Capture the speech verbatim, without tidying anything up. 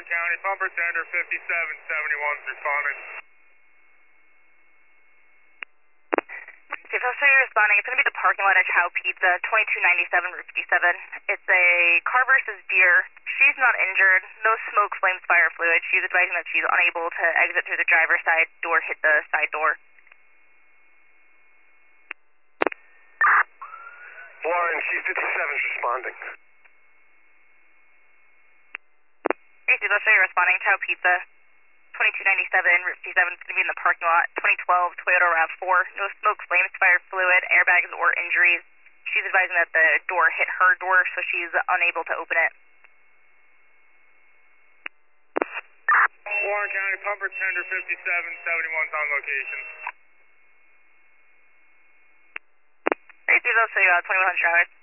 Warren County, pumper tender fifty-seven seventy-one is responding. Okay, so I'll show you responding. It's going to be the parking lot at Chow Pizza, twenty-two ninety-seven Route fifty-seven. It's a car versus deer. She's not injured. No smoke, flames, fire, fluid. She's advising that she's unable to exit through the driver's side door, hit the side door. Warren, C fifty-seven is responding. Okay, so I'll show you responding. Chow Pizza, twenty-two ninety-seven Route fifty-seven. It's going to be in the parking lot. twenty twelve Toyota RAV four. No smoke, flames, fire, fluid, airbags, or injuries. She's advising that the door hit her door, so she's unable to open it. Warren County, pumper tender fifty-seven seventy-one is on location. Okay, so I'll show you uh, twenty-one hundred hours.